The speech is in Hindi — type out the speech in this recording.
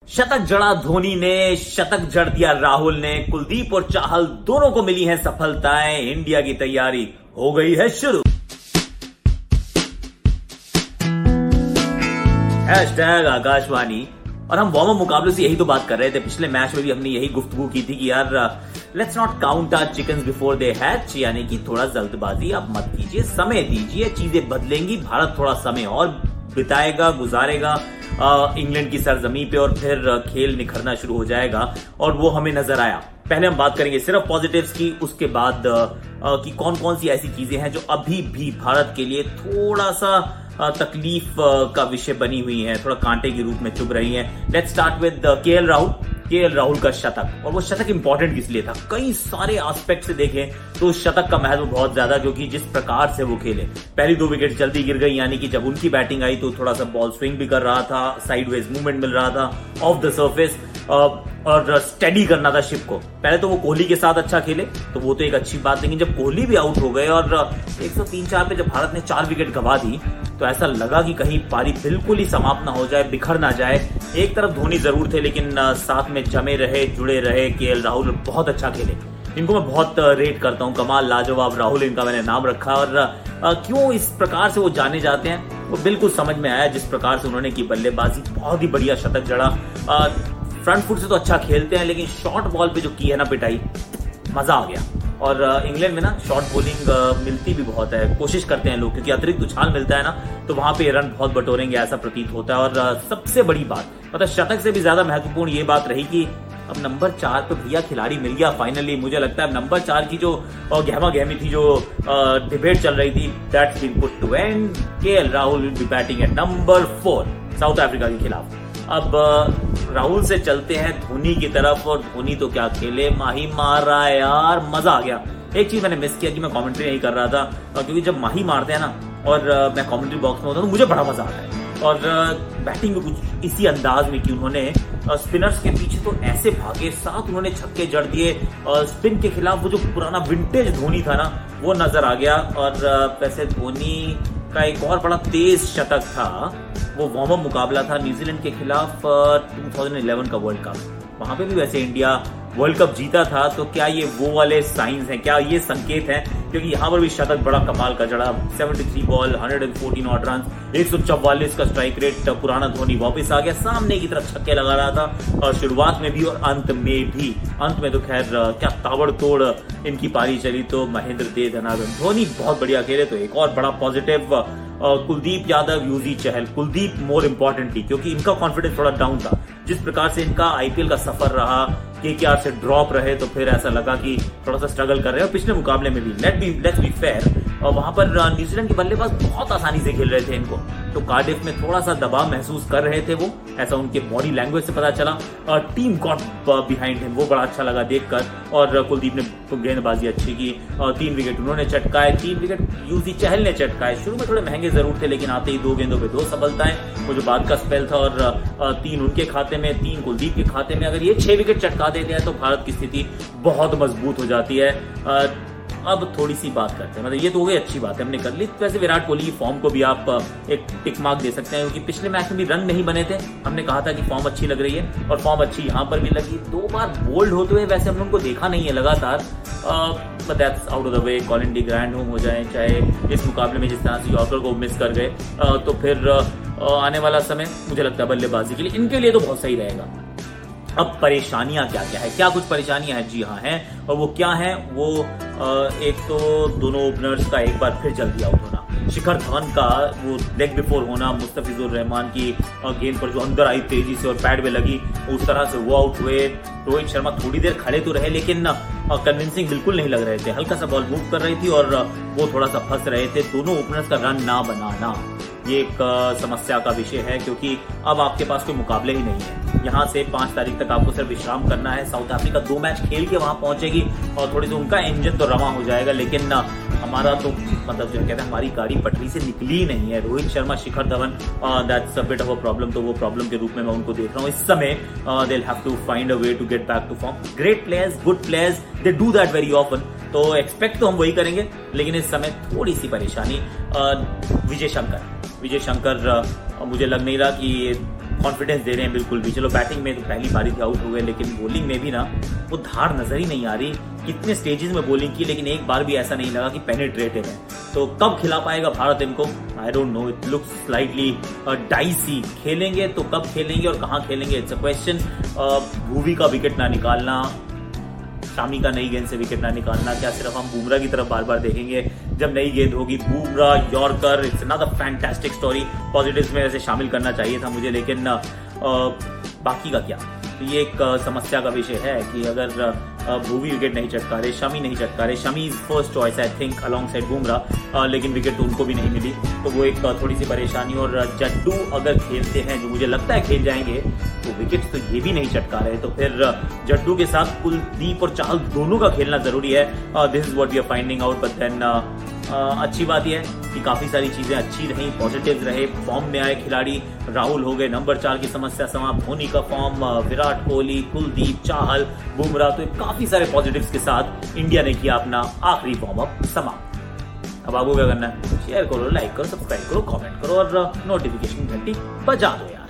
शतक जड़ा धोनी ने, शतक जड़ दिया राहुल ने, कुलदीप और चाहल दोनों को मिली हैं सफलताएं। इंडिया की तैयारी हो गई है शुरू। हैशटैग आकाशवाणी। और हम वार्म अप मुकाबले से यही तो बात कर रहे थे। पिछले मैच में भी हमने यही गुफ्तगू की थी कि यार let's not count our chickens before they hatch, यानी कि थोड़ा जल्दबाजी आप मत कीजिए, समय दीजिए, चीजें बदलेंगी। भारत थोड़ा समय और बिताएगा, गुजारेगा इंग्लैंड की सरजमी पे और फिर खेल निखरना शुरू हो जाएगा और वो हमें नजर आया। पहले हम बात करेंगे सिर्फ पॉजिटिव्स की, उसके बाद कि कौन कौन सी ऐसी चीजें हैं जो अभी भी भारत के लिए थोड़ा सा तकलीफ का विषय बनी हुई है, थोड़ा कांटे के रूप में चुभ रही है। Let's start with KL Rahul का शतक। और वो शतक इंपॉर्टेंट किस लिए था? कई सारे एस्पेक्ट से देखें तो शतक का महत्व बहुत ज्यादा, क्योंकि जिस प्रकार से वो खेले, पहली 2 विकेट जल्दी गिर गई, यानी कि जब उनकी बैटिंग आई तो थोड़ा सा बॉल स्विंग भी कर रहा था, साइडवेज मूवमेंट मिल रहा था ऑफ द सर्फेस, और स्टेडी करना था शिप को। पहले तो वो कोहली के साथ अच्छा खेले तो वो तो एक अच्छी बात, लेकिन जब कोहली भी आउट हो गए और 103-4 पे जब भारत ने 4 विकेट गंवा दी तो ऐसा लगा कि कहीं पारी बिल्कुल ही समाप्त ना हो जाए, बिखर ना जाए। एक तरफ धोनी जरूर थे, लेकिन साथ में जमे रहे, जुड़े रहे केएल राहुल, बहुत अच्छा खेले। इनको मैं बहुत रेट करता हूं। कमाल, लाजवाब राहुल इनका मैंने नाम रखा। और क्यों इस प्रकार से वो जाने जाते हैं वो बिल्कुल समझ में आया, जिस प्रकार से उन्होंने की बल्लेबाजी, बहुत ही बढ़िया शतक जड़ा। फ्रंट फुट से तो अच्छा खेलते हैं, लेकिन शॉर्ट बॉल पे जो की है ना पिटाई, मजा आ गया। और इंग्लैंड में ना शॉर्ट बॉलिंग मिलती भी बहुत है, कोशिश करते हैं लोग, क्योंकि अतिरिक्त उछाल मिलता है ना तो वहां पे रन बहुत बटोरेंगे ऐसा प्रतीत होता है। और सबसे बड़ी बात, मतलब शतक से भी ज्यादा महत्वपूर्ण ये बात रही कि अब नंबर 4 पे भैया खिलाड़ी मिल गया फाइनली। मुझे लगता है नंबर 4 की जो गहमा गहमी थी, जो डिबेट चल रही थी, that's been put to end. KL Rahul will be batting at number 4 South Africa के खिलाफ। अब राहुल से चलते हैं धोनी की तरफ, और धोनी तो क्या खेले, माही मार रहा है यार, मजा आ गया। एक चीज मैंने मिस किया कि मैं कमेंट्री नहीं कर रहा था, क्योंकि जब माही मारते हैं ना और मैं कमेंट्री बॉक्स में होता हूँ तो मुझे बड़ा मजा आता है। और बैटिंग भी कुछ इसी अंदाज में की उन्होंने, स्पिनर्स के पीछे तो ऐसे भागे, साथ उन्होंने छक्के जड़ दिए। स्पिन के खिलाफ वो जो पुराना विंटेज धोनी था ना वो नजर आ गया। और वैसे धोनी का एक और बड़ा तेज शतक था, वो वार्म अप मुकाबला था न्यूजीलैंड के खिलाफ 2011 का वर्ल्ड कप। वहां पे भी वैसे इंडिया वर्ल्ड कप जीता था, तो क्या ये वो वाले साइंस हैं, क्या ये संकेत हैं? क्योंकि यहां पर भी शतक बड़ा कमाल का जड़ा, 73 बॉल 114 ऑट रन, 144 का स्ट्राइक रेट। पुराना धोनी वापस आ गया, सामने की तरफ छक्के लगा रहा था, और शुरुआत में भी और अंत में भी। अंत में तो खैर क्या ताबड़तोड़ इनकी पारी चली, तो महेंद्र दे धनाधन धोनी बहुत बढ़िया खेले। तो एक और बड़ा positive Kuldeep Yadav, Yuzi Chahal, Kuldeep more importantly, क्योंकि इनका कॉन्फिडेंस थोड़ा डाउन था। जिस प्रकार से इनका आईपीएल का सफर रहा, केकेआर से ड्रॉप रहे, तो फिर ऐसा लगा कि थोड़ा सा स्ट्रगल कर रहे हैं। और पिछले मुकाबले में भी लेट्स बी फेयर, और वहां पर न्यूजीलैंड के बल्लेबाज बहुत आसानी से खेल रहे थे इनको, तो कार्डिफ में थोड़ा सा दबाव महसूस कर रहे थे वो, ऐसा उनके बॉडी लैंग्वेज से पता चला। और टीम गॉट बिहाइंड हिम, वो बड़ा अच्छा लगा देखकर। और कुलदीप ने तो गेंदबाजी अच्छी की, 3 विकेट उन्होंने चटकाए, 3 विकेट यूजी चहल ने चटकाए। शुरू में थोड़े महंगे जरूर थे, लेकिन आते ही 2 गेंदों पे 2 सफलताएं, वो जो बाद का स्पेल था, और 3 उनके खाते में, 3 कुलदीप के खाते में। अगर ये 6 विकेट चटका देते हैं तो भारत की स्थिति बहुत मजबूत हो जाती है। अब थोड़ी सी बात करते हैं, मतलब ये तो हो गई अच्छी बात है हमने कर ली। वैसे विराट कोहली की फॉर्म को भी आप एक टिक मार्क दे सकते हैं, क्योंकि पिछले मैच में भी रन नहीं बने थे। हमने कहा था कि फॉर्म अच्छी लग रही है, और फॉर्म अच्छी यहाँ पर भी लगी। 2 बार बोल्ड होते हुए वैसे हमने उनको देखा नहीं है लगातार, but that's out of the way. Colin de Grandhomme हो जाए, चाहे इस मुकाबले में जिस तरह से यॉर्कर को मिस कर गए, तो फिर आने वाला समय मुझे लगता है बल्लेबाजी के लिए इनके लिए तो बहुत सही रहेगा। अब परेशानियां क्या क्या है, क्या कुछ परेशानियां हैं? जी हाँ हैं, और वो क्या है? वो एक तो दोनों ओपनर्स का एक बार फिर जल्दी आउट होना, शिखर धवन का वो लेग बिफोर होना, मुस्तफिजुर रहमान की गेंद पर जो अंदर आई तेजी से और पैड में लगी, उस तरह से वो आउट हुए। रोहित शर्मा थोड़ी देर खड़े तो रहे, लेकिन कन्विंसिंग बिल्कुल नहीं लग रहे थे, हल्का सा बॉल मूव कर रही थी और वो थोड़ा सा फंस रहे थे। दोनों ओपनर्स का रन ना बनाना ये एक समस्या का विषय है, क्योंकि अब आपके पास कोई मुकाबले ही नहीं है। यहाँ से 5 तारीख तक आपको सिर्फ विश्राम करना है। साउथ अफ्रीका 2 मैच खेल के वहां पहुंचेगी, और थोड़ी सी उनका इंजन तो रवा हो जाएगा, लेकिन हमारा तो मतलब जो कहते हैं हमारी गाड़ी पटरी से निकली ही नहीं है। Rohit Sharma, Shikhar Dhawan, that's a bit of a problem, तो वो प्रॉब्लम के रूप में मैं उनको देख रहा हूँ इस समय। They will have to find a way to get back to form. Great players, good players, they do that very often, तो एक्सपेक्ट तो हम वही करेंगे। लेकिन इस समय थोड़ी सी परेशानी विजय शंकर, मुझे लग नहीं रहा कि कॉन्फिडेंस दे रहे हैं बिल्कुल भी। चलो बैटिंग में तो पहली बारी से आउट हो गए, लेकिन बॉलिंग में भी ना वो धार नजर ही नहीं आ रही। कितने स्टेजेस में बॉलिंग की, लेकिन एक बार भी ऐसा नहीं लगा कि पेनिट्रेटिव है। तो कब खिला पाएगा भारत इनको, I don't know, it looks slightly dicey. खेलेंगे तो कब खेलेंगे और कहाँ खेलेंगे, इट्स अ क्वेश्चन। भुवी का विकेट ना निकालना, शामी का नई गेंद से विकेट ना निकालना, क्या सिर्फ हम बुमराह की तरफ बार बार देखेंगे जब नई गेंद होगी? Bumrah yorker, it's another fantastic story. Positives में वैसे शामिल करना चाहिए था मुझे, लेकिन बाकी का क्या? ये एक समस्या का विषय है कि अगर भुवी विकेट नहीं चटका रहे, शमी नहीं चटका रहे। Shami is first choice I think alongside Bumrah, लेकिन विकेट तो उनको भी नहीं मिली, तो वो एक थोड़ी सी परेशानी। और जड्डू अगर खेलते हैं, जो मुझे लगता है खेल जाएंगे, तो विकेट तो ये भी नहीं चटका रहे, तो फिर जड्डू के साथ कुलदीप और चाहल दोनों का खेलना जरूरी है। This is what we are finding out. But then अच्छी बात यह है कि काफी सारी चीजें अच्छी रही, पॉजिटिव रहे, फॉर्म में आए खिलाड़ी। राहुल हो गए नंबर 4 की समस्या समाप्त, धोनी का फॉर्म, विराट कोहली, कुलदीप, चाहल, बुमराह, तो काफी सारे पॉजिटिव्स के साथ इंडिया ने किया अपना आखिरी वार्म अप समाप्त। अब आपको क्या करना है? शेयर करो, लाइक करो, सब्सक्राइब करो, कमेंट करो और नोटिफिकेशन घंटी बजा दो यार।